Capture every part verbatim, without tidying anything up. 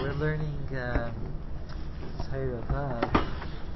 we're learning um, Torah Vav,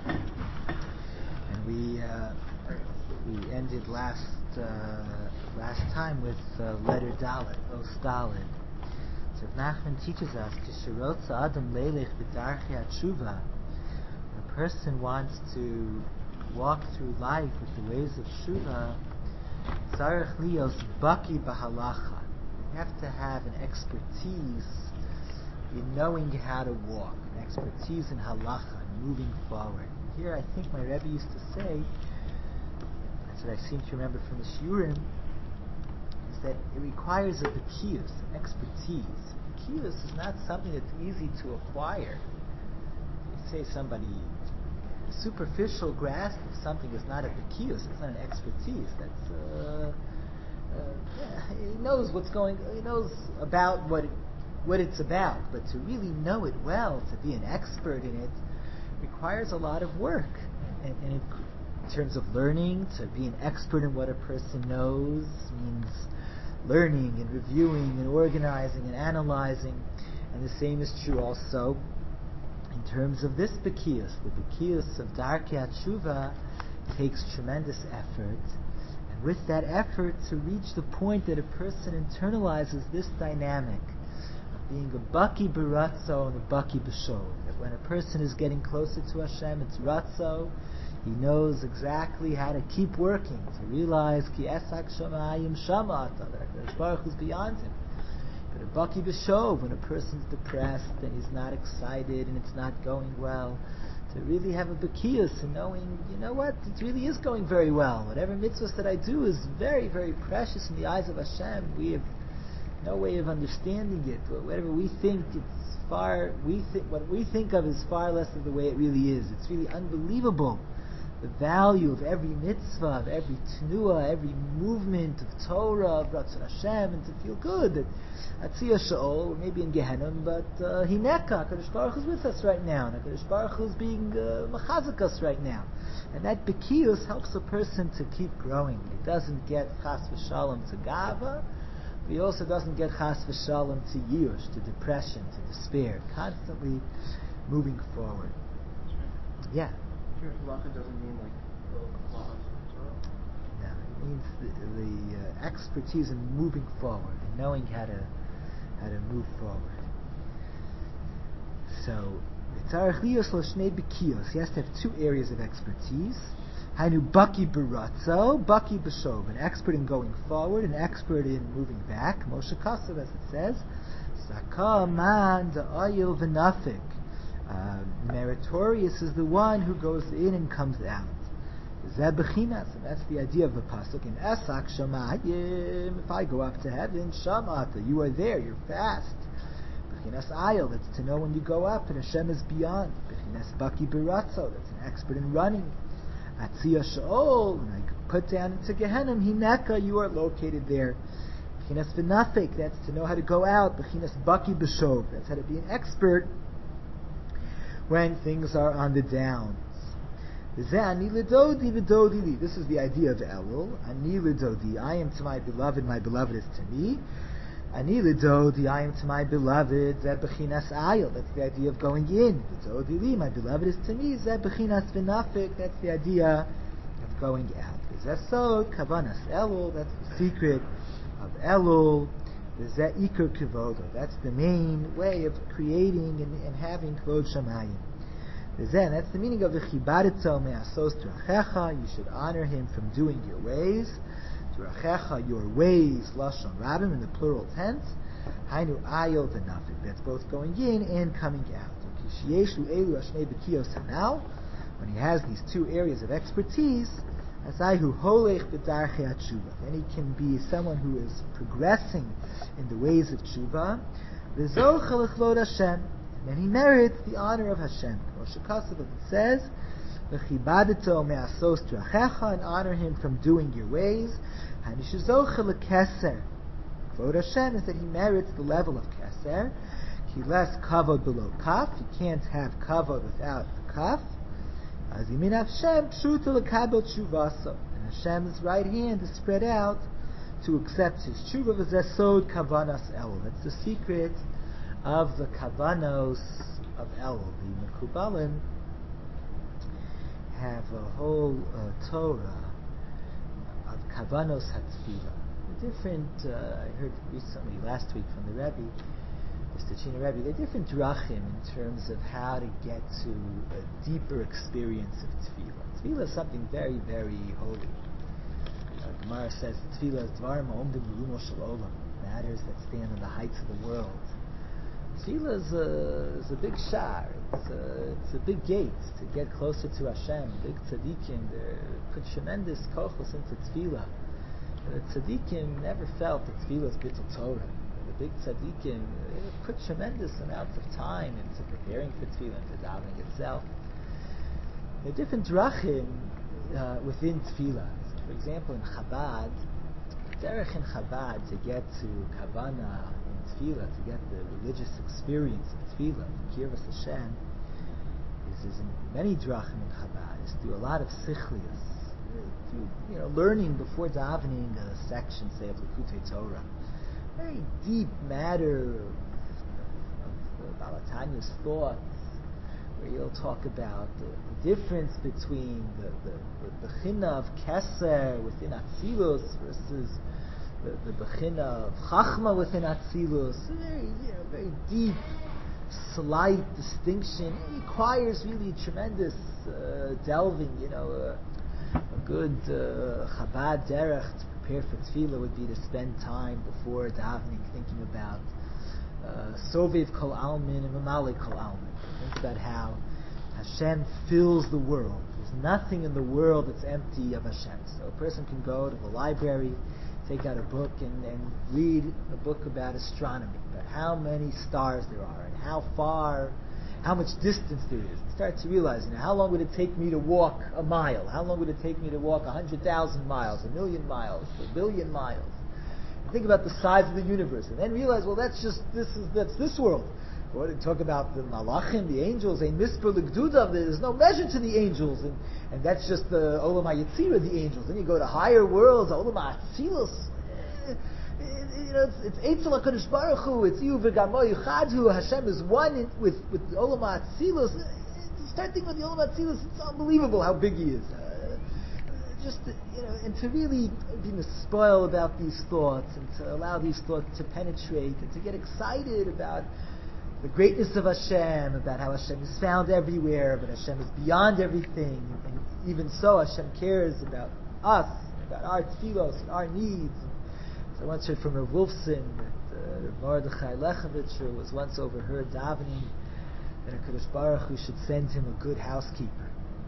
and we uh, we ended last uh, last time with uh, letter Dalet, Os Dalet. So Nachman teaches us, Kishirotza Adam Leilech B'Darchei HaTshuva. When a person wants to walk through life with the ways of Tshuva, Tzarech Lios Baki B'Halacha. You have to have an expertise in knowing how to walk, an expertise in halacha, in moving forward. Here I think my Rebbe used to say, that's what I seem to remember from the Shiurim, is that it requires a bekius, an expertise. Bekius is not something that's easy to acquire. You say somebody, a superficial grasp of something is not a bekius, it's not an expertise. That's uh, uh, yeah, he knows what's going, he knows about what it, what it's about, but to really know it well, to be an expert in it, requires a lot of work. And, and it, in terms of learning, to be an expert in what a person knows means learning and reviewing and organizing and analyzing. And the same is true also in terms of this Bekius. The Bekius of Darkei HaTshuva takes tremendous effort. And with that effort, to reach the point that a person internalizes this dynamic being a baki b'ratzo and a baki b'shov. That when a person is getting closer to Hashem, it's ratzo. He knows exactly how to keep working, to realize ki esak shamayim shamata, that HaKadosh Baruch Hu is beyond him. But a baki b'shov, when a person's depressed and he's not excited and it's not going well, to really have a bekius and knowing, you know what, it really is going very well. Whatever mitzvahs that I do is very, very precious in the eyes of Hashem. We have no way of understanding it. Whatever we think, it's far. We think what we think of is far less of the way it really is. It's really unbelievable, the value of every mitzvah, of every tnuah, every movement of Torah, of Ratzon Hashem, and to feel good that Atziyah Sha'ol, or maybe in Gehenna, but uh, Hineka, HaKadosh Baruch Hu is with us right now, and HaKadosh Baruch Hu is being uh, machazik us right now. And that bekius helps a person to keep growing. It doesn't get chas v'shalom to gava. He also doesn't get chas v'shalom to yush, to depression, to despair. Constantly moving forward. Yeah. Sure, halacha doesn't mean like laws of Torah. No, it means the, the uh, expertise in moving forward and knowing how to how to move forward. So, tzarech lios lo shnei bekios. He has to have two areas of expertise. Hainu baki b'ratzo, baki b'shov, an expert in going forward, an expert in moving back. Moshe Kasav, as it says, Saka man da'ayil v'nafik. Uh, meritorious is the one who goes in and comes out. Zeh b'chinas, and that's the idea of the pasuk. In Esak shamayim, if I go up to heaven, shamata, you are there, you're fast. B'chinas ayil, that's to know when you go up, and Hashem is beyond. B'chinas baki b'ratzo, that's an expert in running. Atziyah Sha'ol, when I put down into Gehenna, Hineka, you are located there. B'chinas v'nafik, that's to know how to go out. B'chinas baki b'shov, that's how to be an expert when things are on the downs. This is the idea of Elul. Ani l'dodi, I am to my beloved, my beloved is to me. Ani l'dodi, I am to my beloved, zeh b'chinas ayil, that's the idea of going in. L'dodi li, my beloved is to me, zeh b'chinas v'nafik, that's the idea of going out. Zeh sod, kavanas Elul, that's the secret of Elul. Zeh ikur kivodo, that's the main way of creating and, and having kvod shamayim. Zeh, that's the meaning of the chibaritzo me'asos trachecha, you should honor him from doing your ways. Rachecha, your ways, lashon rabim, in the plural tense. Hainu ayil v'nafik, that's both going in and coming out. Kishieshu elu ashnei b'kiyos hanal, when he has these two areas of expertise, asayhu holech b'darchei hatshuva, then he can be someone who is progressing in the ways of tshuva. V'zocha l'chlod Hashem, and then he merits the honor of Hashem. Moshe Kasav, as it says, v'chibadito me'asos trachecha, and honor him from doing your ways. Hanishizocha l'keser. Kvod Hashem is that he merits the level of keser. He less kavod below kaf. You can't have kavod without the kaf. As yimin Hashem pshuta l'kabel tshuvaso, and Hashem's right hand is spread out to accept his tshuva. V'zesod kavanas el. That's the secret of the kavanos of Elul. The Mekubalim have a whole uh, Torah of kavanos hatfila. The different, uh, I heard recently, last week from the Rebbe, Mister Chino Rebbe, there are different drachim in terms of how to get to a deeper experience of tefillah. Tefillah is something very, very holy. Uh, Gemara says tefillah is dvarim ha'omdim b'rumo shel olam, matters that stand on the heights of the world. Tefillah is a, is a big shar. It's a, it's a big gate to get closer to Hashem. Big tzaddikim, they put tremendous kochos into tefillah. The tzaddikim never felt that tefillah is bittul Torah. The big tzaddikim put tremendous amounts of time into preparing for tefillah, into davening itself. There are different drachim uh, within tefillah. So for example, in Chabad, derech in Chabad to get to kavana in tefillah, to get the religious experience of tefillah, kirvas Hashem, is, is in many drachim in Chabad. Is through a lot of sichlius, through you know learning before davening a section, say of Likutei Torah. Very deep matter of, of, of Balatanya's thoughts, where you'll talk about the, the difference between the the, the bechina of Keser within Atzilus versus the, the bechina of Chachma within Atzilus. Very, you know, very deep, slight distinction. It requires really tremendous uh, delving. You know, uh, a good uh, Chabad derech to prepare for tefillah would be to spend time before davening thinking about uh, Sovev Kol Almin and Mamalik Kol Almin. Think about how Hashem fills the world. There's nothing in the world that's empty of Hashem. So a person can go to the library, take out a book, and, and read a book about astronomy, about how many stars there are, and how far, how much distance there is. And start to realize, you know, how long would it take me to walk a mile? How long would it take me to walk a hundred thousand miles, a million miles, a billion miles? And think about the size of the universe, and then realize, well, that's just this is that's this world. Or to talk about the malachim, the angels, ein misper l'gdudav, there's no measure to the angels, and, and that's just the olam ha'yitzira, the angels. Then you go to higher worlds, olam ha'atzilus. Eh, you know, it's it's Eitzel HaKadosh Baruch Hu, it's you v'gamo yichadhu. Hashem is one in, with with the olam ha'atzilus. You start thinking about the olam ha'atzilus, it's unbelievable how big he is. Uh, just you know, and to really be spoil about these thoughts, and to allow these thoughts to penetrate, and to get excited about the greatness of Hashem, about how Hashem is found everywhere, but Hashem is beyond everything, and even so Hashem cares about us, about our tefillos and our needs. So I once heard from Rav Wolfson that uh, Mordechai Lechovitcher was once overheard davening that HaKadosh Baruch Hu should send him a good housekeeper.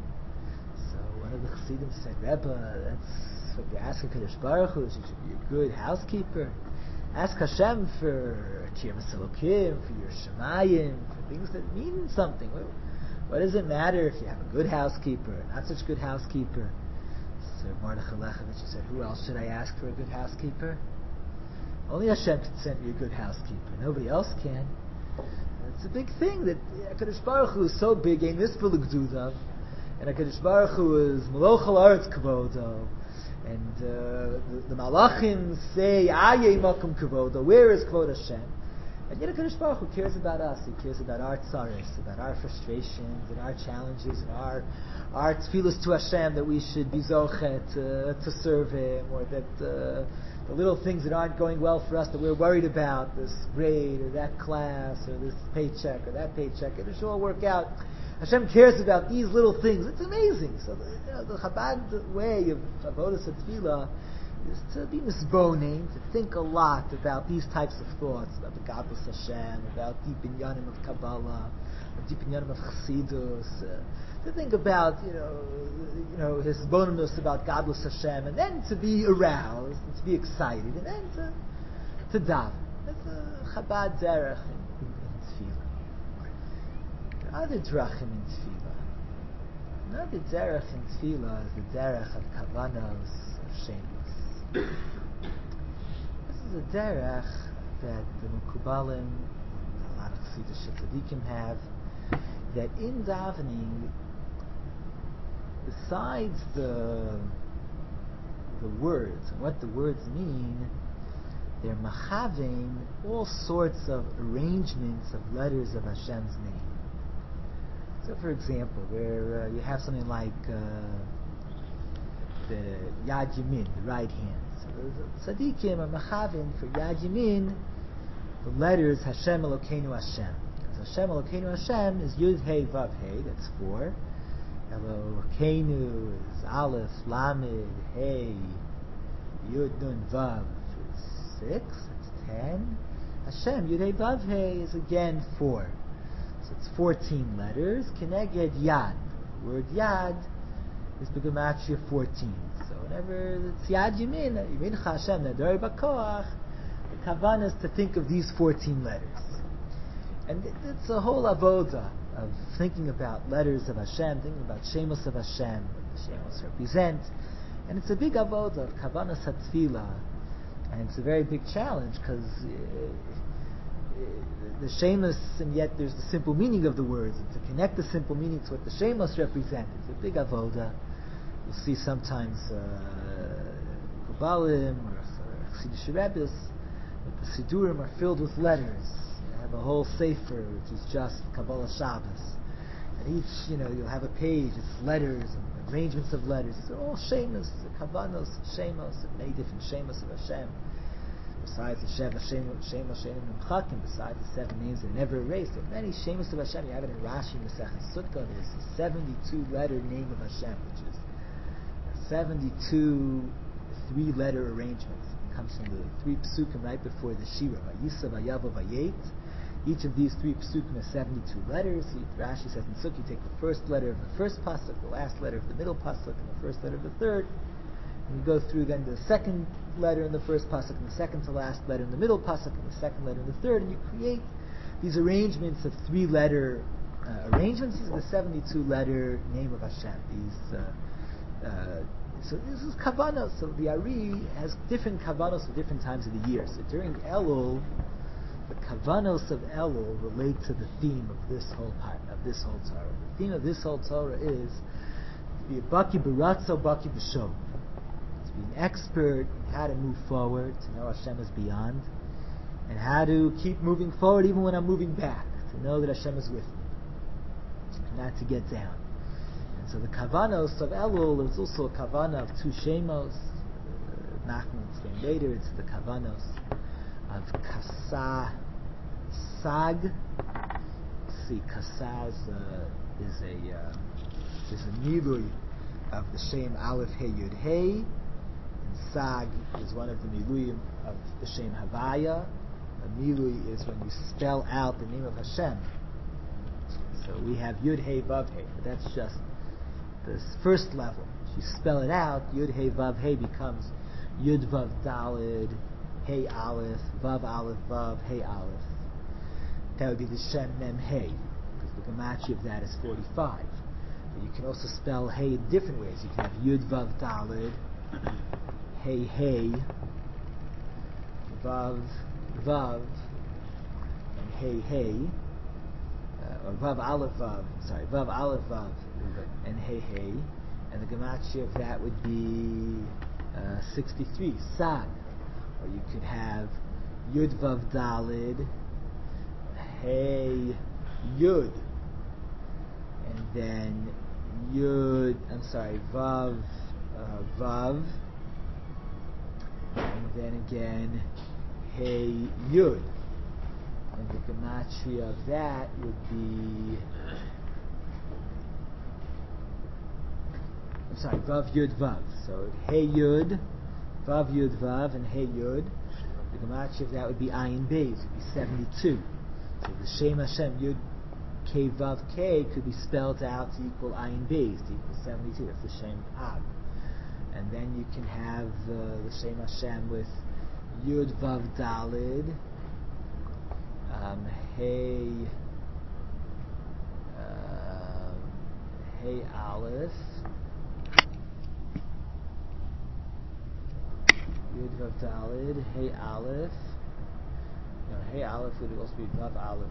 So one of the Chassidim said, Rebbe, that's what you ask HaKadosh Baruch Hu, she should be a good housekeeper. Ask Hashem for Kirvas Elokim, for your Shemayim, for things that mean something. What, what does it matter if you have a good housekeeper, not such good housekeeper? So Mordechai Lechovitcher said, who else should I ask for a good housekeeper? Only Hashem can send me a good housekeeper. Nobody else can. And it's a big thing that HaKadosh Baruch Hu is so big, ein misper l'gdudav, and HaKadosh Baruch Hu is Meloch ha'aretz kavodo. And uh, the, the Malachim say, Ayeh Makom Kavoda, where is Kvod Hashem? And yet HaKadosh Baruch Hu cares about us. He cares about our tzaris, about our frustrations, and our challenges, and our our tefillas to Hashem, that we should be zochet uh, to serve Him, or that uh, the little things that aren't going well for us that we're worried about, this grade, or that class, or this paycheck, or that paycheck, it should all work out. Hashem cares about these little things. It's amazing. So the, you know, the Chabad way of avodas tefillah is to be misboning, to think a lot about these types of thoughts, about the Gadlus Hashem, about deep inyanim of Kabbalah, or deep inyanim of Chassidus, uh, to think about you know, you know his bonus about Gadlus Hashem, and then to be aroused and to be excited, and then to to daven. That's a Chabad derech in, in, in tefillah. Other drachim in tefillah. Another derech in tefillah is the derech of kavanos of shameless. This is a derech that the Mekubalim, a lot of Chassidish tzaddikim have, that in davening, besides the the words and what the words mean, they're machavim all sorts of arrangements of letters of Hashem's name. So, for example, where uh, you have something like uh, the Yad Yamin, the right hand. So the tzaddikim are machavim for Yad Yamin the letters Hashem Elokeinu Hashem. Because Hashem Elokeinu Hashem is Yud Hey Vav Hey, that's four. Elokeinu is Aleph, Lamed, Hey, Yud Nun Vav is six, that's ten. Hashem, Yud Hey Vav Hey is again four. So it's fourteen letters. Keneged Yad. The word Yad is the gematria fourteen. So whenever it's Yad Yamin, Yamin Hashem Nadari Bakoach, the kavanah is to think of these fourteen letters. And it's a whole avoda of thinking about letters of Hashem, thinking about Shemos of Hashem, what the Shemos represent. And it's a big avoda of kavanah satfila. And it's a very big challenge because the Shemos, and yet there's the simple meaning of the words, and to connect the simple meaning to what the Shemos represent, it's a big avoda. You'll see sometimes Kabbalim uh, or Chassidish Rebbes that the Sidurim are filled with letters. You have a whole Sefer which is just Kabbalah Shabbos, and each, you know, you'll have a page, it's letters and arrangements of letters. These are all Shemos, the Kavanos, Shemos, and many different Shemos of Hashem. Besides the Sheva Shemos, Shemos, Shemos, Memchakim, besides the seven names that are never erased, there are many Shemos of Hashem. You have it in Rashi, Masechet Sukkah. There's a seventy-two letter name of Hashem, which is seventy-two three-letter arrangements. It comes from the three psukim right before the Shira, Vayisa, Vayava, Vayet. Each of these three psukim has seventy-two letters. Rashi says in Sukkah, you take the first letter of the first pasuk, the last letter of the middle pasuk, and the first letter of the third. And you go through then the second letter in the first pasuk, and the second to last letter in the middle pasuk, and the second letter in the third, and you create these arrangements of three-letter uh, arrangements. These are the seventy-two letter name of Hashem. These uh, uh, so this is kavanah. So the Ari has different kavanos for different times of the year. So during Elul, the kavanos of Elul relate to the theme of this whole part of this whole Torah. The theme of this whole Torah is to be a baki b'ratzo, baki b'sho. To be an expert in how to move forward, to know Hashem is beyond, and how to keep moving forward even when I'm moving back, to know that Hashem is with me, and not to get down. And so the kavanos of Elul is also a kavanah of two shemos. Uh, Nachman will explain later. It's the kavanos of kasa sag. See, kasa is, uh, is a uh, is a milui of the shem Aleph Hey Yud Hey. Sag is one of the miluyim of the Shem Havaya. A milui is when you spell out the name of Hashem. So we have Yud Hey Vav Hey, but that's just the first level. If you spell it out, Yud Hey Vav Hey becomes Yud Vav Dalid, Hey Aleph, Vav Aleph Vav, Hey Aleph. That would be the Shem Mem Hey, because the gematria of that is forty-five. But you can also spell Hey in different ways. You can have Yud Vav Dalid, Hey Hey, Vav Vav, and Hey Hey, uh, or Vav Aleph Vav, sorry, Vav Aleph Vav, and Hey Hey, and the gematria of that would be uh, sixty-three, Sag. Or you could have Yud Vav Dalid, Hey Yud, and then Yud, I'm sorry, Vav, uh, Vav, and then again Hey Yud, and the gematria of that would be, I'm sorry, Vav Yud Vav. So Hey Yud, Vav Yud Vav, and Hey Yud. The gematria of that would be Ayin Beis, would be seventy-two. So the Shem Hashem Yud K Vav K could be spelled out to equal Ayin Beis, to equal seventy-two. That's the Shem Ab. And then you can have uh, the Shem Hashem with Yud Vav Dalid, um, Hey, uh, Hey Aleph, Yud Vav Dalid, Hey Aleph. No, Hey Aleph would also be Vav Aleph.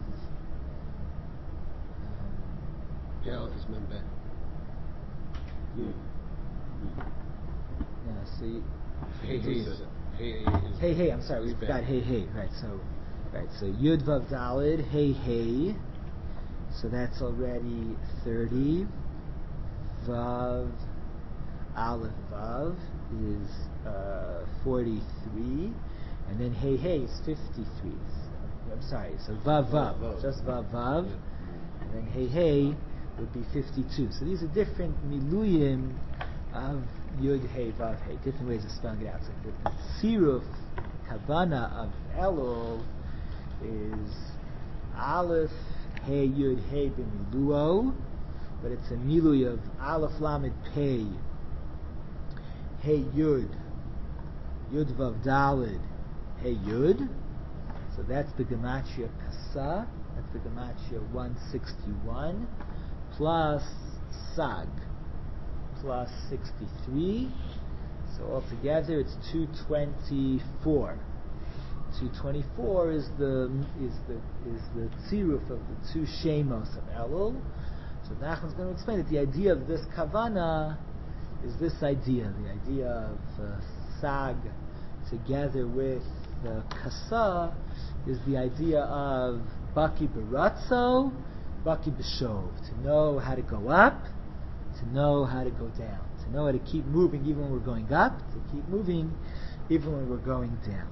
Um, Hey Aleph is Membe. Yud. Yeah, see. Hey Hey is Hey, hey, is Hey, hey, I'm sorry, is we bad. forgot hey, hey, right, so, right, so Yud Vav Dalid, hey, hey, so that's already thirty, Vav, Aleph Vav is uh, forty-three, and then hey, hey is fifty-three, so, I'm sorry, so Vav Vav, Vav, Vav. just Vav Vav, Yeah. and then hey, hey would be fifty-two, so these are different miluyim of Yud Hey Vav Hey, different ways of spelling it out. So the, the tziruf kavana of Elul is Aleph Hey Yud Hey b'miluo, but it's a milui of Aleph Lamed Pei Hey Yud Yud Vav Dalid Hey Yud. So that's the gematria Kasa. That's the gematria one sixty-one plus Sag plus sixty-three, so altogether it's two twenty-four. two twenty-four is the is the is the tziruf of the two shemos of Elul. So Nachman's going to explain that the idea of this kavana is this idea, the idea of uh, sag together with the kasa is the idea of baki beratzo, baki b'shov, to know how to go up, to know how to go down, to know how to keep moving even when we're going up, to keep moving even when we're going down.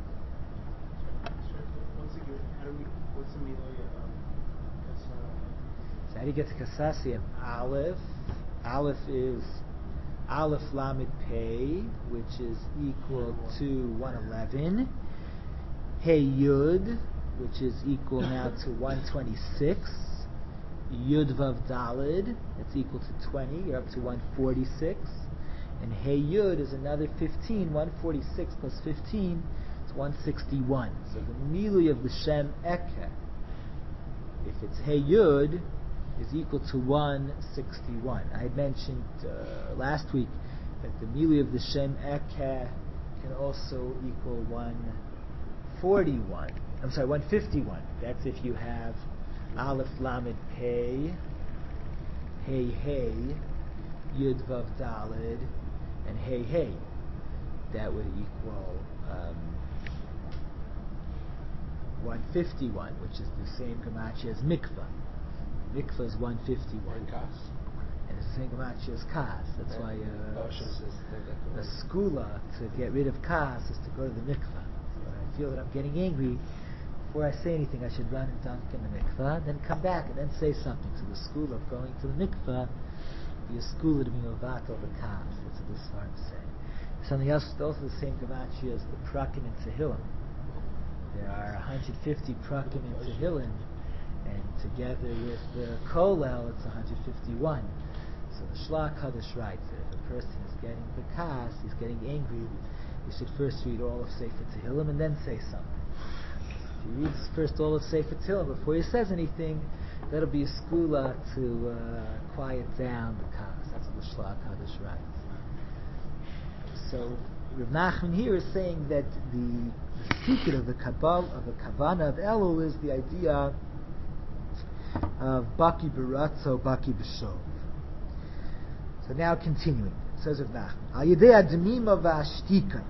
Once again, how do we, what's the miloy of Kasa? So how do you get to Kasas? You have Aleph. Aleph is Aleph Lamed Pei, which is equal to one eleven. Hey Yud, which is equal now to one twenty-six. Yud Vav Dalid, that's equal to twenty, you're up to one forty-six. And Hey Yud is another fifteen, one forty-six plus fifteen, it's one sixty-one. So the milui of the Shem Eke, if it's Hey Yud, is equal to one sixty-one. I had mentioned uh, last week that the milui of the Shem Eke can also equal one forty-one. I'm sorry, one fifty-one. That's if you have Aleph Lamed Pei, Hey Hey, Yud Vav Dalid, and Hey Hey. That would equal um, one fifty-one, which is the same gematria as Mikvah. Mikvah is one fifty-one. And Kas. And it's the same gematria as Kas. That's Right. why uh, Oh, Hashem says that- a that's skula to get rid of Kas is to go to the Mikvah. So when I feel that I'm getting angry, before I say anything, I should run and dunk in the mikvah, then come back and then say something. So the school of going to the mikvah be a school to be novato the kas. That's what the Svarim say. Something else, also the same gematria as the prakim in Tehillim. There are one hundred fifty prakim in Tehillim, and together with the kolel, it's one hundred fifty-one. So the Shlach Hadash writes that if a person is getting the kas, he's getting angry, he should first read all of Sefer Tehillim and then say something. If he reads first all of Sefer Tehillim before he says anything, that'll be a skula to uh, quiet down the kas. That's what the Shlach Hadash writes. So Rav Nachman here is saying that the, the secret of the Kabbalah, of the Kavanah of Elul, is the idea of Baki Baratzo, Baki B'Shov. So now continuing, it says Rav Nachman, Al Yedei Admima V'Ashtika,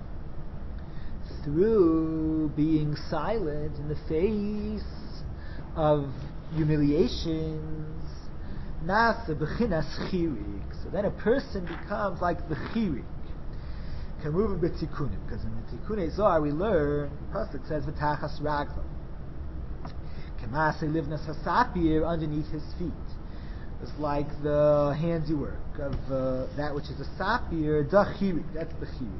through being silent in the face of humiliations, nasa b'chinas chirik. So then a person becomes like the chirik. Kamuvim b'tikunim, because in the Tikunei Zohar we learn, the pasuk says v'tachas raglo. Kamase livnas hasapir, underneath his feet. It's like the handiwork of uh, that which is a sapir, da chirik. That's the chirik.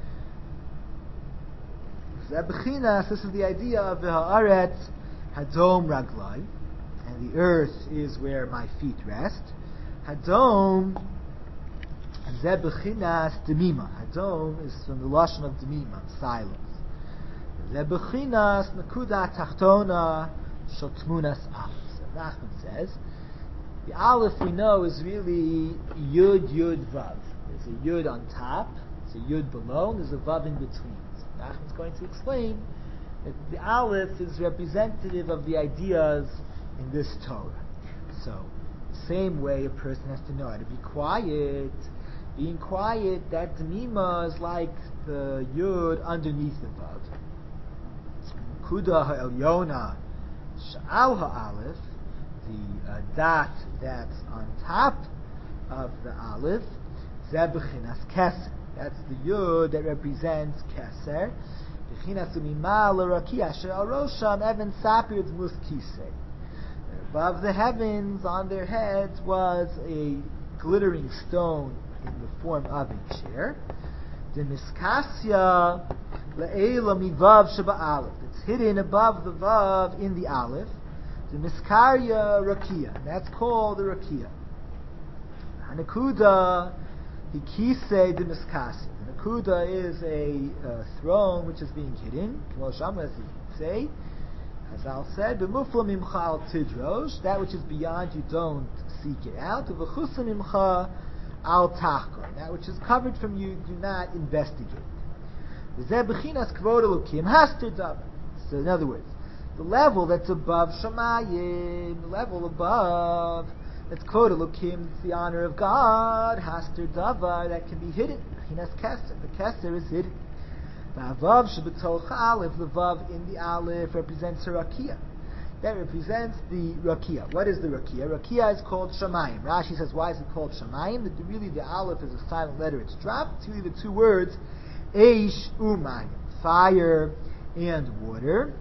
This is the idea of the haaretz hadom raglai, and the earth is where my feet rest. Hadom zeh bechinas demima. Hadom is from the lashon of demima, silence. Zeh bechinas nakuda tachtona shel tmunas aleph. So Nachman says the aleph we know is really yud yud vav. There's a yud on top, there's a yud below, and there's a vav in between. Nachman's going to explain that the Aleph is representative of the ideas in this Torah. So, the same way a person has to know how to be quiet, Being quiet, that Dmima is like the Yud underneath the Vav. Kuda ha'elyona sha'al ha'alef, the uh, dot that's on top of the Aleph, zeh b'chinas keser. That's the Yud that represents keser. B'chinas u'mimal l'rakia she'al rosham even sapir d'mus kisei. Above the heavens, on their heads, was a glittering stone in the form of a chair. The miskasya le'ela mivav sheba aleph. It's hidden above the vav in the aleph. The miskarya rakia. That's called the rakia. Hanakuda hikise de miskasya. The nakuda is a uh, throne which is being hidden. K'mo as you say. Chazal said, "B'mufla mimcha al tidrosh." That which is beyond you, don't seek it out. V'chusa mimcha al tachkor. That which is covered from you, do not investigate. V'zeh b'chinas kvod elokim haster davar. So, in other words, the level that's above Shamayim, the level above that's kvod elokim, it's the honor of God. Haster davar, that can be hidden. B'chinas keser. The keser is hidden. The Vav shebetoch Aleph, the Vav in the Aleph represents a Rakia. That represents the Rakia. What is the Rakia? Rakia is called Shamayim. Rashi says, why is it called Shamayim? That really the Aleph is a silent letter, it's dropped. It's really the two words, Eish Umayim, fire and water.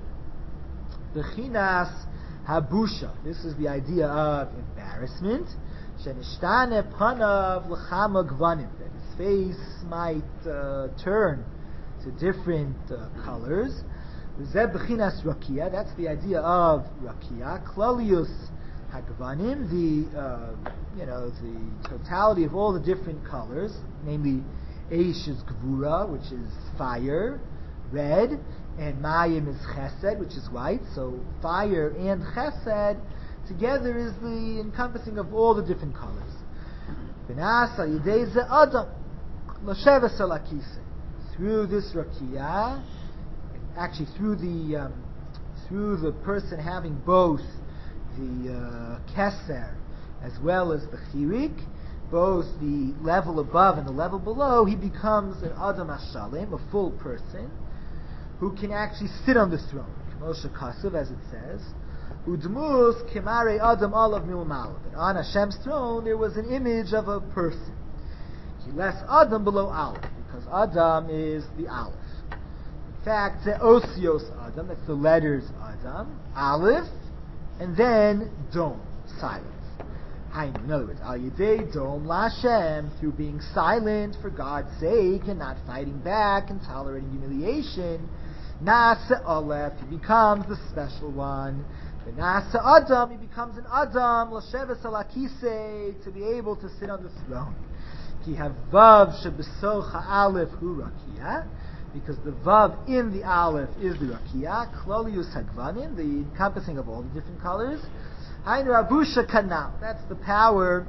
Bechinas Habusha. This is the idea of embarrassment. Shenishtane Panav L'chama Gvanim. That his face might uh, turn to different uh, colors. Zeh b'chinas rakia. That's the idea of rakia. Klalius hagvanim. The uh, you know the totality of all the different colors, namely eish is gvura, which is fire, red, and mayim is chesed, which is white. So fire and chesed together is the encompassing of all the different colors. V'nasa yidei ze adam l'sheves al hakisei. Through this rakia, actually through the um, through the person having both the uh, keser as well as the chirik, both the level above and the level below, he becomes an adam hashalim, a full person, who can actually sit on the throne. Moshe Kasav, as it says, udmus kemare adam olav milmalav. And on Hashem's throne there was an image of a person. He less adam below aleph, because Adam is the Aleph. In fact, the Osios Adam, that's the letters Adam, Aleph, and then Dom, silence. In other words, Al Yedei Dom Lashem, through being silent for God's sake and not fighting back and tolerating humiliation, Nasa Aleph, he becomes the special one. The Nasa Adam, he becomes an Adam, Lasheves Alakise, to be able to sit on the throne. Ki have vav shebesoch ha'alef hu rakia, because the vav in the aleph is the rakia, klolius hagvanim, the encompassing of all the different colors. Hainu abusha kanal, that's the power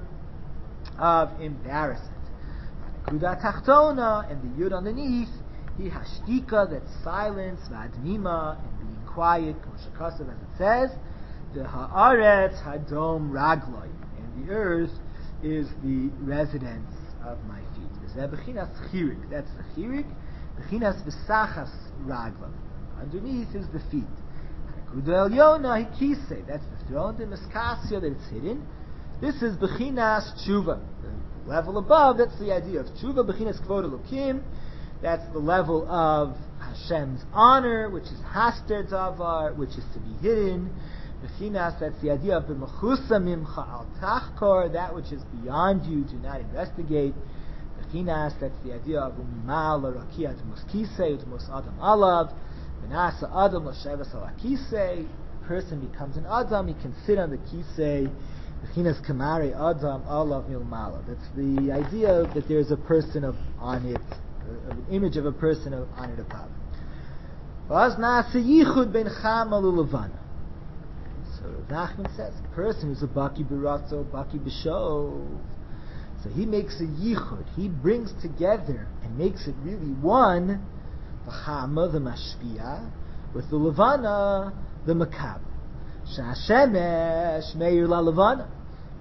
of embarrassment. Kuda tachtona, and the yud underneath, hi hashtika, that's silence, v'admima, and being quiet, koshakasav, as it says, the haaretz hadom ragloi, and the earth is the residence of my feet. Bechinas chirik, that's the chirik. Bechinas v'sachas raglam, underneath is the feet. Hakuda elyona hikise, that's the throne. The miskasya, that it's hidden. This is bechinas tshuva, the level above. That's the idea of tshuva. Bechinas kvod elokim, that's the level of Hashem's honor, which is haster davar, which is to be hidden. Bechinas, that's the idea of b'mechusa mimcha al tachkor, that which is beyond you, do not investigate. Bechinas, that's the idea of umimal l'rakia t'mos kisei t'mos adam alav. V'nasa adam l'sheves al hakisei. A person becomes an adam, he can sit on the kisei. Bechinas kamare adam alav milmala. That's the idea that there's a person of, on it, uh, an image of a person of, on it above. V'az nasa yichud ben chama l'levana. So Nachman says, a person who's a baki b'ratzo, baki b'shov, so he makes a yichud, he brings together and makes it really one, the chama, the mashpia, with the levana, the makab. Sha'ashemesh meir la levana.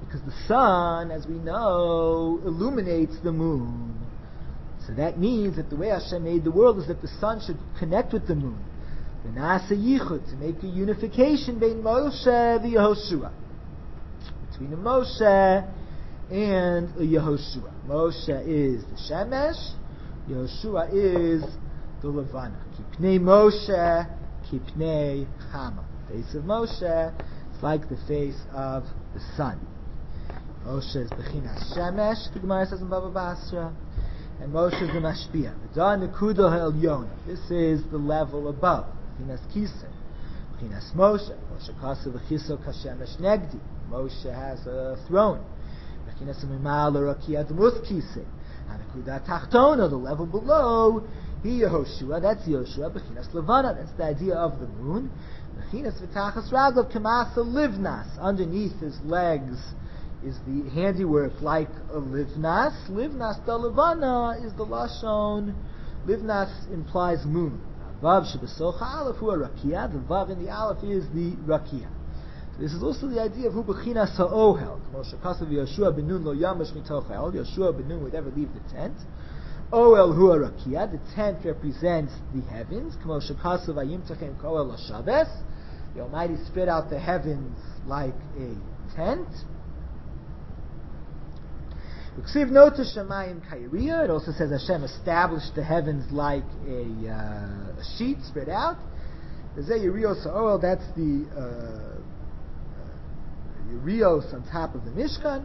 Because the sun, as we know, illuminates the moon. So that means that the way Hashem made the world is that the sun should connect with the moon. V'nasa yichud, to make a unification between Moshe and Yehoshua. Between the Moshe and Yehoshua. Moshe is the Shemesh, Yehoshua is the Levana. Kipnei Moshe, Kipnei Chama. The face of Moshe is like the face of the sun. Moshe is Bechinas Shemesh, the Gemara says in Baba Basra, and Moshe is the Mashpia. V'da Nekuda Ha'Elyona. This is the level above. Bechinas Kisei. Bechinas Moshe. Moshe Kasev V'chiso Kashemesh Negdi. Moshe has a throne. Bechinas Mimal Rakia Dmus Kisei. Hanekuda Tachtona, the level below. He Yehoshua, that's Yehoshua. Bechinas Levana, that's the idea of the moon. Bechinas V'tachas Raglav Kamasa Livnas. Underneath his legs is the handiwork like a livnas. Livnas the levana is the lashon. Livnas implies moon. Vav shebesocha aleph hu rakia. The vav in the aleph is the rakia. So this is also the idea of hu bechinas ha'ohel. Moshe kasav Yeshua ben Nun lo yamash mitoch ha'el. Yeshua ben Nun would never leave the tent. Ohel hu rakia. The tent represents the heavens. Moshe kasav ayimtachem koel l'shabes. The Almighty spread out the heavens like a tent. It also says Hashem established the heavens like a, uh, a sheet spread out. That's the uh, uh, Urios on top of the Mishkan.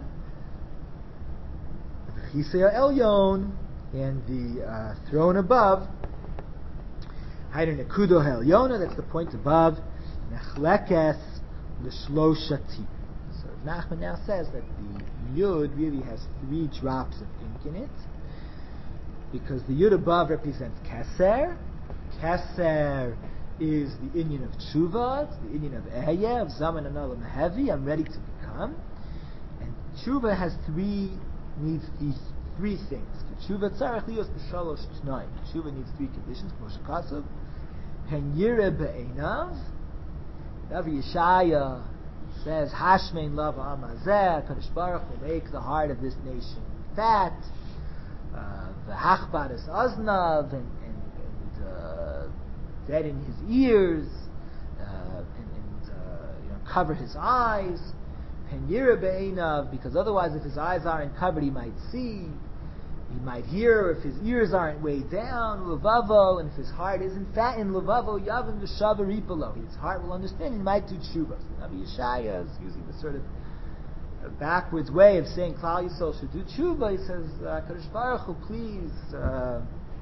The Chisei Elyon and the uh, throne above. Hayden Nekudo Ha'Elyona, that's the point above. Nechlekes L'Shloshati. So Nachman now says that the Yud really has three drops of ink in it, because the Yud above represents Keser. Keser is the Inyan of Tshuva, it's the Inyan of Ehyeh, of Zaman and Olam Heavy, I'm ready to become. And Tshuva has three, needs these three things. Tshuva tzarech lios b'shalosh t'nai. Tshuva needs three conditions. Moshe Kasav, Pen yireh be'einav. Navi Yeshaya says, Hashmein lava amazeh, Kadosh Baruch will make the heart of this nation fat, the hachbaris aznav, and, and, and uh, deaden his ears, uh, and, and uh, you know, cover his eyes, pen yireh be'einav, because otherwise if his eyes aren't covered he might see, he might hear, if his ears aren't weighed down, levavo, and if his heart isn't fat in levavo, yavim v'shava ripalo, his heart will understand, he might do tshuva. So Navi Yeshaya is using the sort of uh, backwards way of saying Klal Yisrael should do tshuva. He says, uh, Kadosh Baruch Hu, please, uh,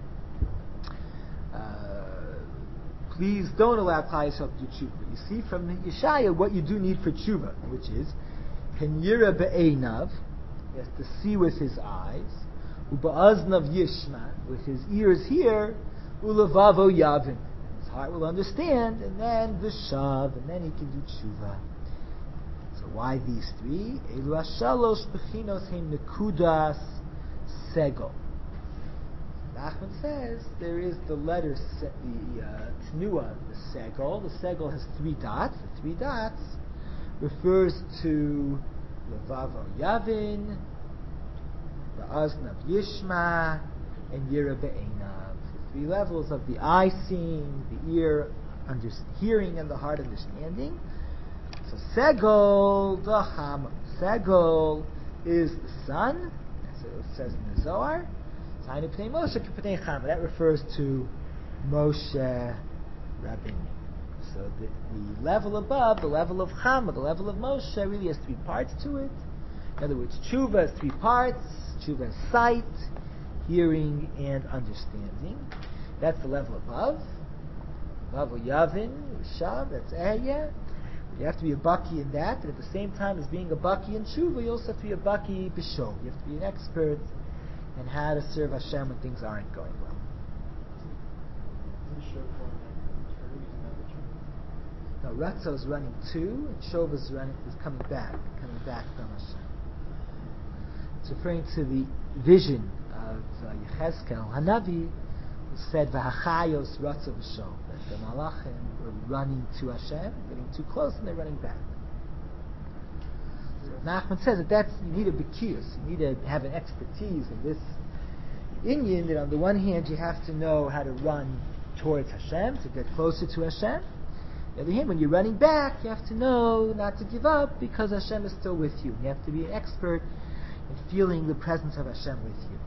uh, please don't allow Klal Yisrael to do tshuva. You see from Yeshaya what you do need for tshuva, which is, Ken yireh be'einav, he has to see with his eyes, Uba'aznav Yishma, with his ears here, Ulavavo Yavin, his heart will understand, and then Vishav, and then he can do tshuva. So why these three? Elu Ashalosh Bechinos Heim Nekudas Segol. Nachman says there is the letter, the uh, Tnua, the Segol. The Segol has three dots. The three dots refers to Lavavo Yavin, Aznav Yishma, and Yireh Be'einav. The three levels of the eye seeing, the ear under, hearing, and the heart understanding. So Segol Dacham. Segol is the sun. That's what it says in the Zohar. That refers to Moshe Rabbeinu. So the, the level above, the level of Chama, the level of Moshe, really has three parts to it. In other words, Tshuva has three parts. Tshuva has sight, hearing, and understanding. That's the level above. Level Yavin, Shav, that's Ehyeh. You have to be a Baki in that, but at the same time as being a Baki in Tshuva, you also have to be a Baki B'Shov. You have to be an expert in how to serve Hashem when things aren't going well. No, Ratzo is running two, and Shova is running is coming back, coming back from Hashem. It's referring to the vision of uh, Yechezkel Hanavi, who said, "V'hachayos Ratzo v'Shov," that the Malachim were running to Hashem, getting too close, and they're running back. So Nachman says that that's, you need a bekius, you need to have an expertise in this inyan, that on the one hand you have to know how to run towards Hashem, to get closer to Hashem. On the other hand, when you're running back, you have to know not to give up because Hashem is still with you. You have to be an expert in feeling the presence of Hashem with you.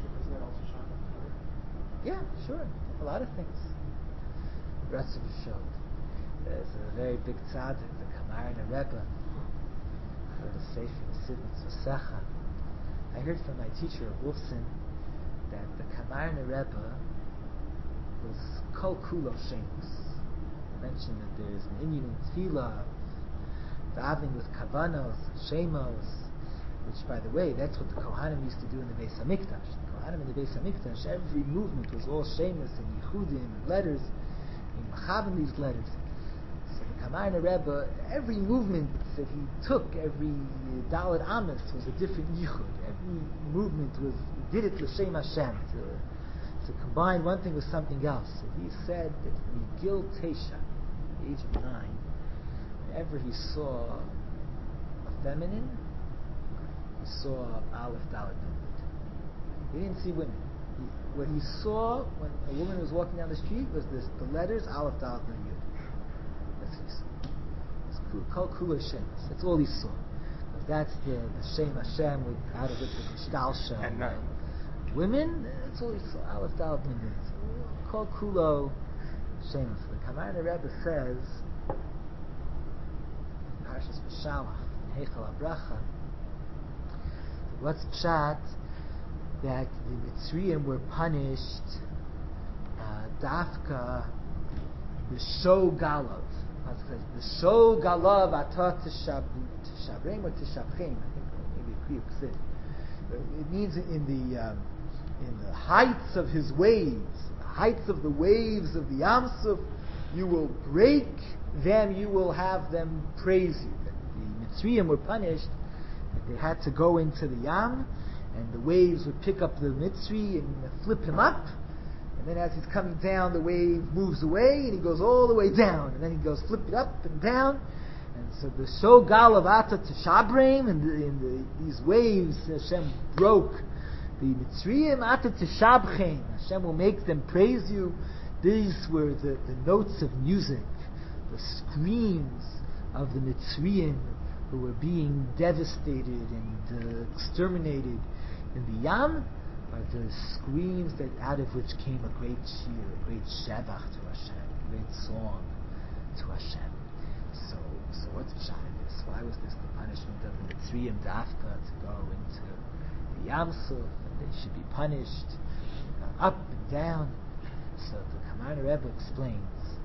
Yeah, sure. A lot of things. Ratzon showed. There's a very big tzaddik, the Kamarna Rebbe. I heard a sefer Sidnitz Vasecha. I heard from my teacher of Wolfson that the Kamarna Rebbe was kol kulo shemus. I mentioned that there is an Indian in Tefillah, davening with kavanos, shemos, which, by the way, that's what the Kohanim used to do in the Beis Hamikdash. The Kohanim in the Beis Hamikdash, every movement was all shemos and yichudim and letters, and machavim these letters. So the Kamarna Rebbe, every movement that he took, every Dalet Amos was a different yichud. Every movement was, he did it l'shem Hashem, to, to combine one thing with something else. So he said that from Gil Tesha, the age of nine, whenever he saw a feminine, he saw Aleph Dalet Nunit. He didn't see women. He, what he saw when a woman was walking down the street was this, the letters Aleph Dalet Nunit. That's what he saw. It's called Kula Shemus. That's all he saw. That's the, the Shem Hashem with, out of which the Gishtalsha. And nine. Women, that's all he saw. Aleph Dalet Nunit. Called Kulo Shemus. The Kamarna Rebbe says, Parshas Beshalach, in Heichal HaBracha, what's pshat that the Mitzrayim were punished uh, dafka b'sho galov. The show galav atah tishabrem or tishabchem. I think maybe a kriya ksid. It means in the um, in the heights of his waves, the heights of the waves of the Yam Suf, you will break them. You will have them praise you. That the Mitzrayim were punished. That they had to go into the Yam, and the waves would pick up the Mitzri and flip him up. And then as he's coming down, the wave moves away, and he goes all the way down. And then he goes flip it up and down. And so the Shogal of Ata to Shabraim, and the, in the, these waves, Hashem broke the Mitzrayim, Ata to Shabchem. Hashem will make them praise you. These were the, the notes of music, the screams of the Mitzrayim who were being devastated and uh, exterminated in the Yam, are the screams that out of which came a great cheer, a great shevach to Hashem, a great song to Hashem. So, so what's pshat in this? Why was this the punishment of the Mitzrayim dafka to go into the Yam Suf, and they should be punished uh, up and down? So the Kamarna Rebbe explains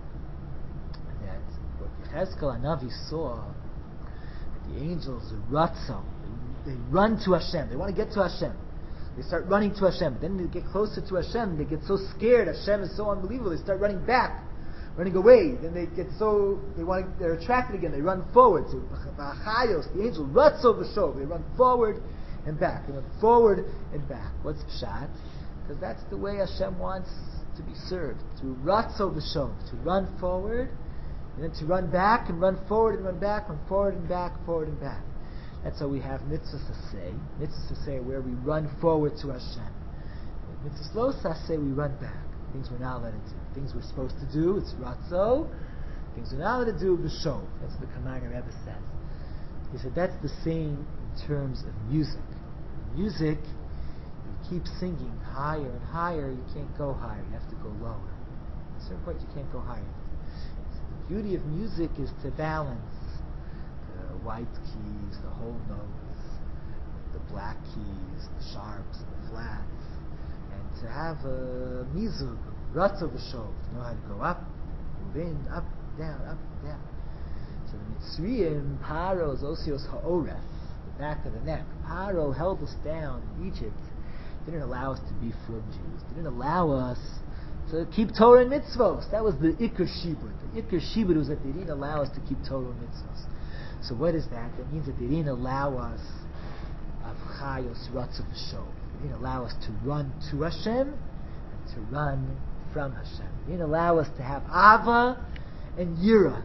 that what Yechezkel Hanavi saw, that the angels ratzo, they, they run to Hashem, they want to get to Hashem. They start running to Hashem. Then they get closer to Hashem. They get so scared. Hashem is so unbelievable. They start running back, running away. Then they get so they want. They're attracted again. They run forward. So the angel ruts over shov. They run forward and back. They run forward and back. What's pshat? Because that's the way Hashem wants to be served. To ruts over shov. To run forward, and then to run back and run forward and run back, run forward and back, forward and back. That's how we have mitzvah saseh. Mitzvah saseh where we run forward to Hashem. With mitzvah lo saseh we run back. Things we're not allowed to do. Things we're supposed to do, it's ratzo. Things we're not allowed to do, b'shov. That's what the Kamarna Rebbe says. He said that's the same in terms of music. Music, you keep singing higher and higher, you can't go higher, you have to go lower. At a certain point you can't go higher. So the beauty of music is to balance the white keys, the whole notes, the black keys, the sharps, the flats, and to have a mizug, ratzo v'shov, to know how to go up, move in, up, down, up, down. So the Mitzrayim, Paro is osios ha'oref, the back of the neck. Paro held us down in Egypt, didn't allow us to be from Jews, didn't allow us to keep Torah and mitzvos. That was the Iker Shibud. The Iker Shibud was that they didn't allow us to keep Torah and mitzvos. So what is that? That means that they didn't allow us of chayos ratzav v'shov. They didn't allow us to run to Hashem and to run from Hashem. They didn't allow us to have ava and yira.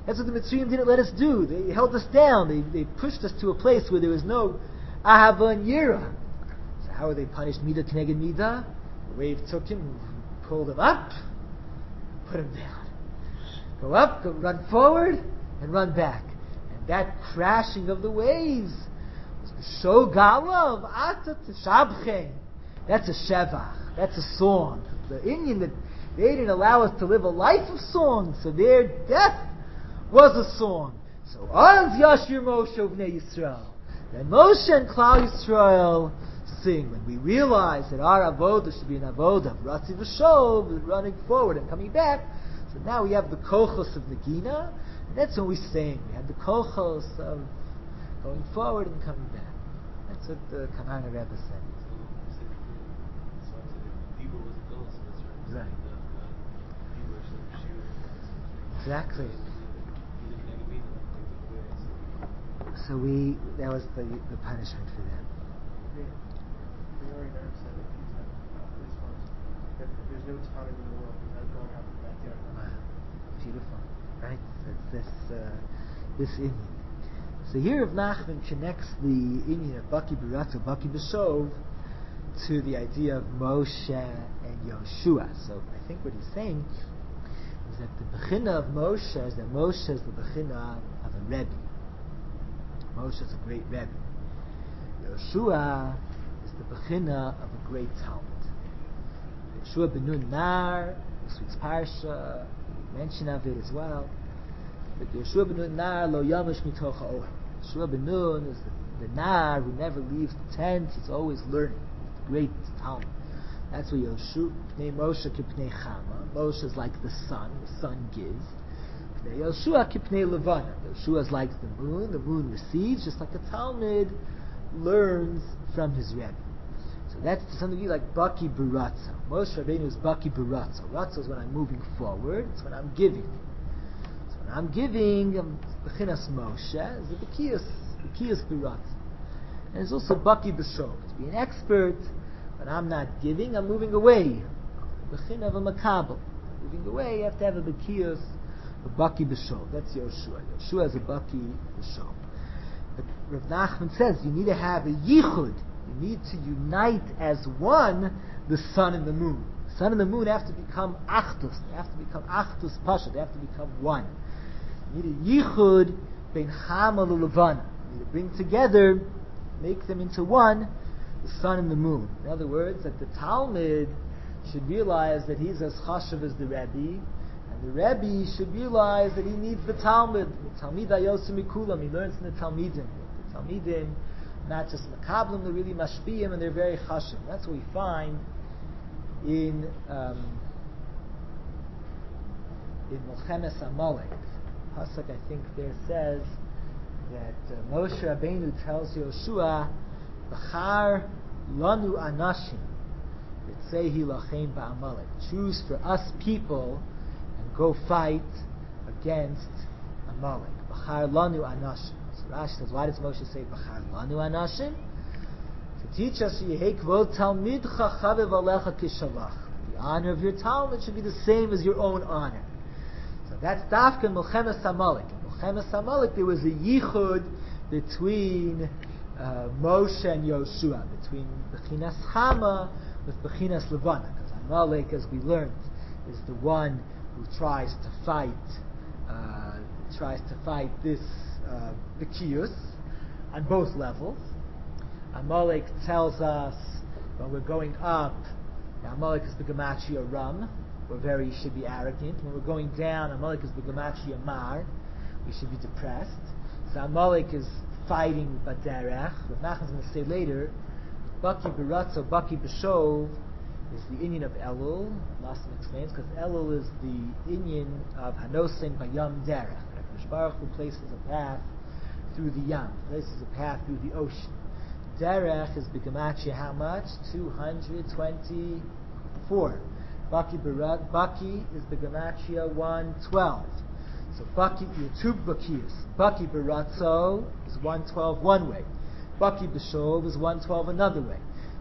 That's what the Mitzrayim didn't let us do. They held us down. They, they pushed us to a place where there was no Ahava and Yira. So how were they punished? Midah Keneged Midah. The wave took him, pulled him up, put him down. Go up, go run forward, and run back. And that crashing of the waves was the Shogala of Ata Tishabche. That's a Shevach. That's a song. The Indian that they didn't allow us to live a life of song, so their death was a song. So Az Yashir Moshe Bnei Yisrael. Then Moshe and Klal Yisrael sing. When we realize that our avodah should be an avodah of Ratzi V'Shov, running forward and coming back, so now we have the kochos of Nagina, and that's when we sing. We have the kochos of going forward and coming back. That's what the Kahana Rebbe said. Right. Exactly. So we, that was the the punishment for them. The Ari Nerv said a few times, uh, at least once, that there's no time in the world without going out to the backyard. Wow. Beautiful. Right? That's this, uh, this Indian. So here Rav Nachman connects the Indian of Baki Baratza, Baki B'Shov, to the idea of Moshe and Yoshua. So I think what he's saying is that the Bechina of Moshe is that Moshe is the Bechina of a Rebbe. Moshe is a great Rebbe. Yoshua is the Bechina of a great Talmud. Yoshua ben Nun Nar, this week's Parsha, mention of it as well. But Yoshua ben Nun Nar lo yamish mitoch ha'ohel. Yoshua ben Nun is the, the Nar who never leaves the tent. He's always learning. He's the great Talmud. That's what Yoshua, Pnei Moshe k'pnei Chama. Moshe is like the sun. The sun gives. Pnei Yoshua k'pnei Levana. Yoshua is like the moon. The moon recedes, just like the Talmud learns from his Rebbe. So that's something to be like Baki Baratza. Moshe Rabbeinu is Baki Baratza. Ratza is when I'm moving forward. It's when I'm giving. So when I'm giving, I'm Bechinas Moshe, is the Bekias, Bekias Baratza. And it's also Baki B'Shov. To be an expert, when I'm not giving, I'm moving away. Bechin of a Makabel. Moving away, you have to have a Bekias, a Baki B'Shov. That's Yoshua. Yoshua is a Baki B'Shov. But Rav Nachman says you need to have a Yichud. You need to unite as one the sun and the moon. The sun and the moon have to become Achdus. They have to become Achdus Pasha. They have to become one. You need a Yichud Ben Chama L'Levana. You need to bring together, make them into one, the sun and the moon. In other words, that the Talmud should realize that he's as chashav as the Rebbe, and the Rebbe should realize that he needs the Talmud. The Talmid Ayosim Mikulam, he learns from the Talmidim. The Talmidim, not just Makablim, they're really Mashpiyim, and they're very chashav. That's what we find in um, in Milchemes Amalek. Pasuk, I think, there says that uh, Moshe Rabbeinu tells Yoshua, B'char lanu anashim, v'tzehi lachem ba'amalek. Choose for us people and go fight against Amalek. B'char lanu anashim. So Rashi says, why does Moshe say B'char lanu anashim? To teach us, Yehei kvod talmidcha chavev alecha kishalach. The honor of your Talmud should be the same as your own honor. So that's Dafka in Milchemes Amalek. In Milchemes Amalek there was a yichud between uh, Moshe and Yoshua, between Bechinas Chama with Bechinas Levana. Because Amalek, as we learned, is the one who tries to fight, uh, tries to fight this uh, Bekius on both levels. Amalek tells us when we're going up, Amalek is the Gematria Ram. We're very, should be arrogant. When we're going down, Amalek is the Gematria Mar. We should be depressed. So Amalek is fighting Baderech. Rav Nachman's going to say later, Baki Baratza, Baki B'Shov is the Indian of Elul. Lassim explains, because Elul is the Indian of Hanosim Bayam Derech. HaKadosh Baruch Hu places a path through the Yam, places a path through the ocean. Derech is B'Gematria how much? two hundred twenty-four. Baki Barat, Baki is B'Gematria one twelve. So Baki, you two Bakiyas. Baki Baratzo is one twelve one way. Baki B'Shov is one twelve another way.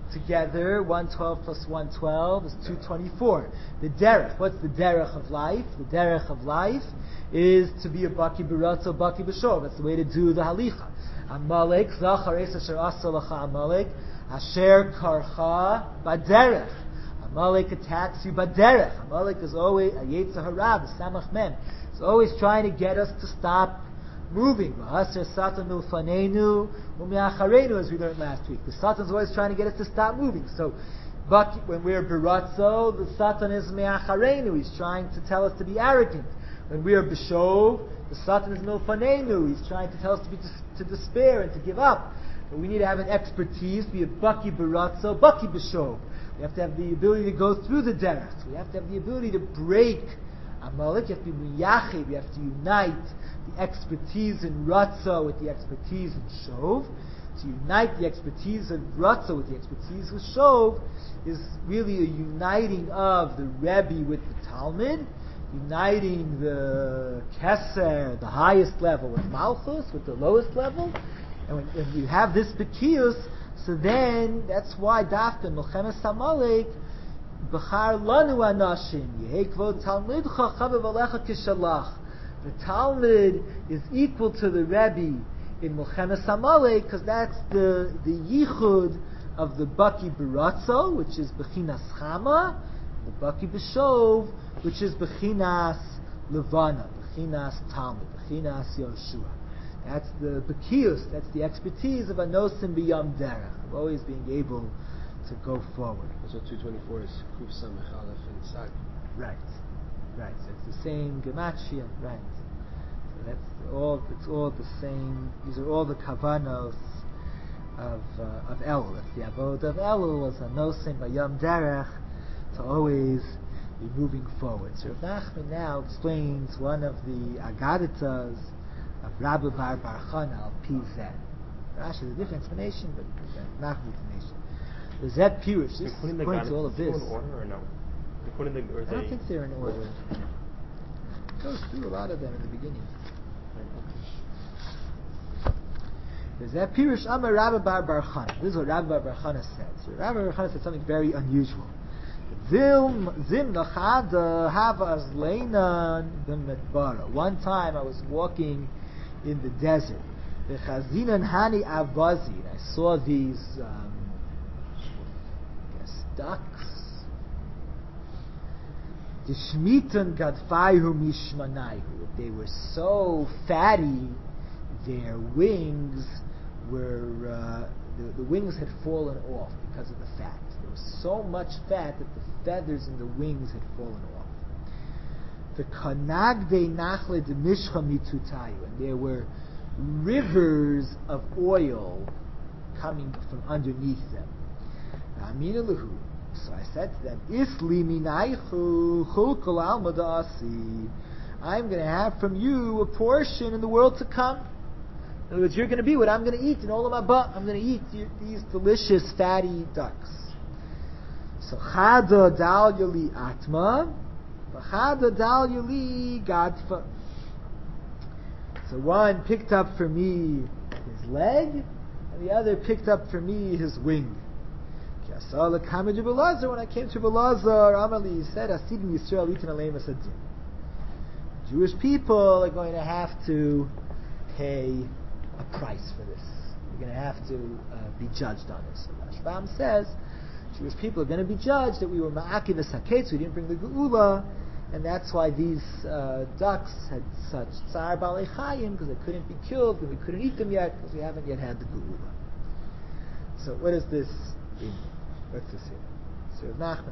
together, one twelve plus one twelve is two twenty-four. The derech, what's the derech of life? The derech of life is to be a baki b'ratzo, baki b'shov. That's the way to do the halicha. Amalek, zachar es asher asa lacha Amalek, asher karcha baderech. Amalek attacks you baderech. Amalek is always a yetzer hara, a samach mem. It's always trying to get us to stop moving. V'haser satan milfanenu u'miacharenu, as we learned last week. The Satan's always trying to get us to stop moving. So, but when we're beratzo, the Satan is miacharenu. He's trying to tell us to be arrogant. When we are b'shov, the Satan is milfanenu. He's trying to tell us to be to despair and to give up. But we need to have an expertise, be a baki beratzo, baki b'shov. We have to have the ability to go through the derech. We have to have the ability to break Amalek. You have to be miyachid. We have to unite the expertise in ratzo with the expertise in shov. To unite the expertise of ratzo with the expertise of shov is really a uniting of the Rebbe with the Talmud, uniting the Keser, the highest level, with Malchus, with the lowest level. And when, when you have this Bekius, so then that's why Dafka Melchemes Amalek B'char Lanu Anashim Yehei Kvod Talmidcha Chavev Alecha Kishalach. The Talmud is equal to the Rebbe in Melchemes Amalek because that's the the yichud of the Baki Beratzo, which is Bechinas Chama, and the Baki B'shov, which is Bechinas Levana, Bechinas Talmud, Bechinas Yoshua. That's the Bekius, that's the expertise of Anosim B'yam Derech, of always being able to go forward. That's what two twenty-four is, Kuf Samech Aleph and Sag. Right, right. So it's the same gematria, right. So that's all. It's all the same. These are all the kavanos of uh, of Elul. That's the avod of Elul was Anosim B'yam Derech, to always be moving forward. So Rav Nachman now explains one of the agaditas of Rabbi Bar Bar Chana al Pi Zeh. Rashi has a different explanation, but Nachman's explanation. The Zed Pirush. This is according to all of this. In order or no? According to, or I don't think they're in order. It goes through a lot of them in the beginning. The Zed Pirush Amar Rabbi Bar Bar Chana. This is what Rabbi Bar Bar Chana said. So Rabbi Bar Chana said something very unusual. Zim zim nachada hava azleinan b'medbara. One time I was walking in the desert. V'chazinan hani avazi. I saw these um, I guess ducks. Dishmitan gadfaihu mishmanaihu. They were so fatty, their wings were uh, the, the wings had fallen off because of the fat. There was so much fat that the feathers in the wings had fallen off. The kanagde nachle de mishcha mitutayu, and there were rivers of oil coming from underneath them. So I said to them, Isli minaychu chulkul alma da'asi. I'm going to have from you a portion in the world to come. In other words, you're going to be what I'm going to eat in all of my butt. I'm going to eat these delicious fatty ducks. So chada dal yali atma, chada dal yali gadfa. So one picked up for me his leg, and the other picked up for me his wing. When I came to Belazar, Amali said, "Asidim Yisrael itin aleim asadim." Jewish people are going to have to pay a price for this. You're going to have to uh, be judged on this. So Rashbam says, Jewish people are going to be judged that we were ma'akiv v'saketz, we didn't bring the geula, and that's why these uh, ducks had such tsar balei chayim, because they couldn't be killed, and we couldn't eat them yet, because we haven't yet had the geula. So what does this mean? What's this here? So Nachman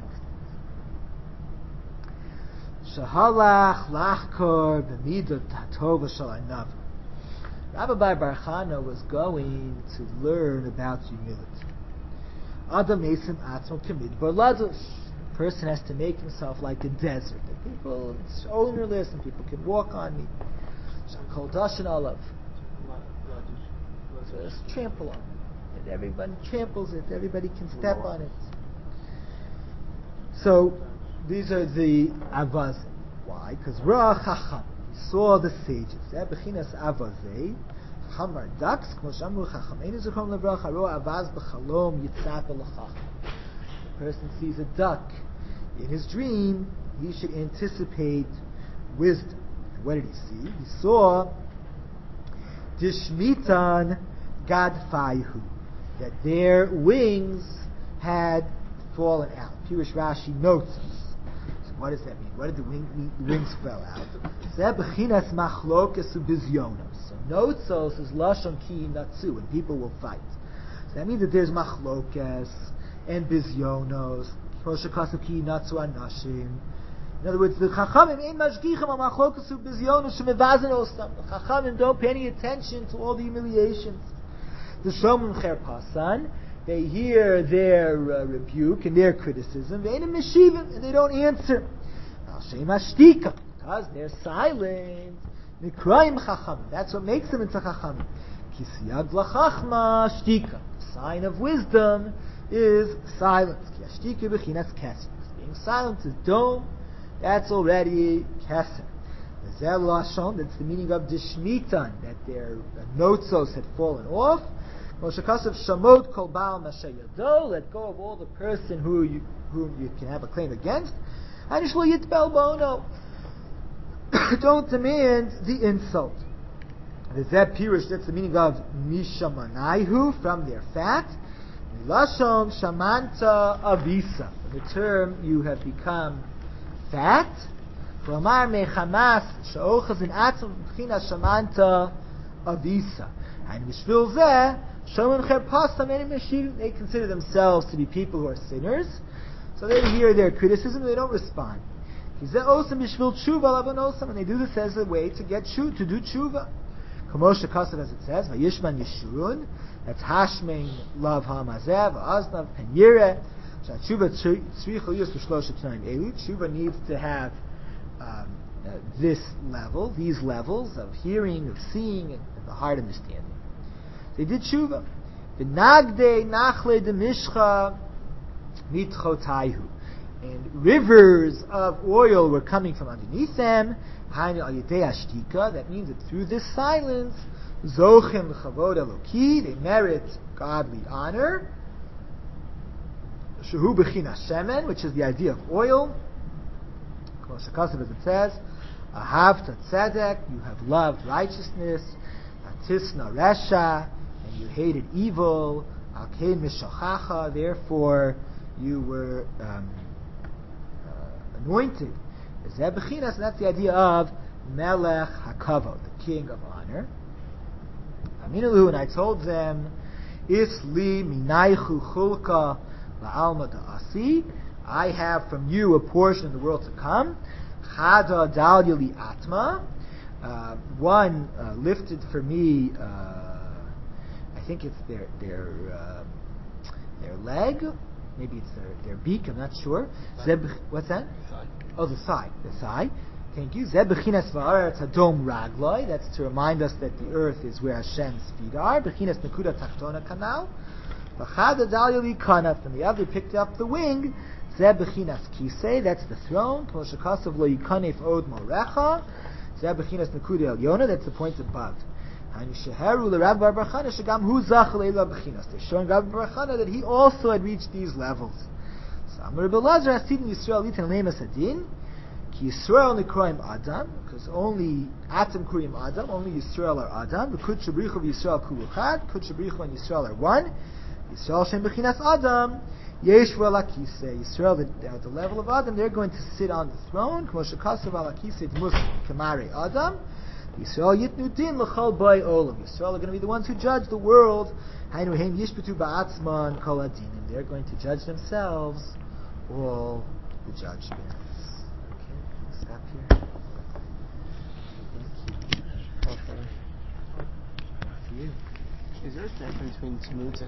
Shahalach lachkor b'midat hatova shel anav. Rabbi Bar Chana was going to learn about humility. Adam esim atzmo k'midbar ladush. A person has to make himself like a desert. That people, it's ownerless, and people can walk on me. Shakol dashan alav. So just trample on it. And everybody tramples it. Everybody can step on it. So these are the avazim. Why? Because Ra Chacham, he saw the sages. Bechinas avazei, Chacham are ducks. Kmo shamru Chachameinu Zichron Levracha Roa Avaz b'Chalom Yitzap l'Chacham. The person sees a duck in his dream, he should anticipate wisdom. And what did he see? He saw Dishmitan Gadfaihu, that their wings had fallen out. Pirush Rashi notes us. So what does that mean? What did the wing, wings fell out? Zebechinas machlokas ubizyonos. So notzos is lashon ki natsu, and people will fight. So that means that there's machlokas and bizyonos. In other words, the Chachamim ain't mashgichim al machlokas ubizyonos shemevazen osam. The Chachamim don't pay any attention to all the humiliations. The Shomim Cherpasan, they hear their uh, rebuke and their criticism, and they don't answer. Because they're silent. That's what makes them into Chachamim. The sign of wisdom is silence. Being silent is dome. That's already keser. That's the meaning of dishmitan, that their notzos had fallen off. Moshe Kasav Shamot Kol Baal Mashayado, let go of all the person who you, whom you can have a claim against. And Shlo Yitbel Bono, don't demand the insult. The Zeb Pirush, that's the meaning of Mishamanaihu, from their fat. Milashon Shamanta Avisa, from the term you have become fat. Klamar Mechamas Sha'ochaz in Atzum B'china Shamanta Avisa. And Mishvil Zeh they consider themselves to be people who are sinners, so they hear their criticism and they don't respond. And they do this as a way to get tshuva, to do tshuva. Kamosha Kasav, as it says, Vayishman Yeshurun, that's Hashmein Lav HaMazev, Aznav Penyire, Tshuva needs to have um, uh, this level, these levels of hearing, of seeing, and, and the heart understanding. They did tshuva. The Nagde Nachle de Mishcha Mitchotaihu, and rivers of oil were coming from underneath them. Hainu al Yedei Ashtika. That means that through this silence, Zochim Chavod Eloki, they merit godly honor. Shehu Bechina Shemen, which is the idea of oil. As it says, Ahavta Tzedek, you have loved righteousness. Atisna Resha, and you hated evil. Alkein Mishachacha, therefore you were um, uh, anointed. Zebechinas, and that's the idea of Melech HaKavod, the king of honor. Aminalu, and I told them, Isli Minaichu Chulka La'alma Da'asi, I have from you a portion of the world to come. Chada Dalyali Atma, uh, one uh, lifted for me, uh, I think it's their their uh, their leg, maybe it's their, their beak, I'm not sure. Zeb, what's that? The thigh. Oh, the thigh, the thigh. Thank you. Zeb Bechinas Va'aretz Hadom Ragloi, that's to remind us that the earth is where Hashem's feet are. Bechinas Nekuda Tachtona Kanal. V'chada Dalyali Kanaf, and the other picked up the wing. Zeb Bechinas Kisei, that's the throne. Kmo Shekasav Lo Yikanef Od Morecha. Zeb Bechinas Nekuda Elyona, that's the point above. They're showing Rabbi Bar Chana that he also had reached these levels. So Amar Belazar Asidin Yisrael Litan Lemas Adin Ki Yisrael Nikroim Adam, because only Atam Kurim Adam, only Yisrael are Adam. The Kut Shabrichu of Yisrael Kuluchad, Kut Shabrichu and Yisrael are one. Yisrael Shem Bechinas Adam, Yesh Velakise. Yisrael at the level of Adam, they're going to sit on the throne. Kmo Shekasav Alakise Dmus Kamare Adam. Yisrael Yitnu Din L'chol B'ay Olam. Yisrael are going to be the ones who judge the world. Hainu Heim Yishpetu Ba'atzman Kol Adinim. They're going to judge themselves all the judgments. Okay, we'll stop here. Thank you. Oh, For you. is there a difference between Tzimut and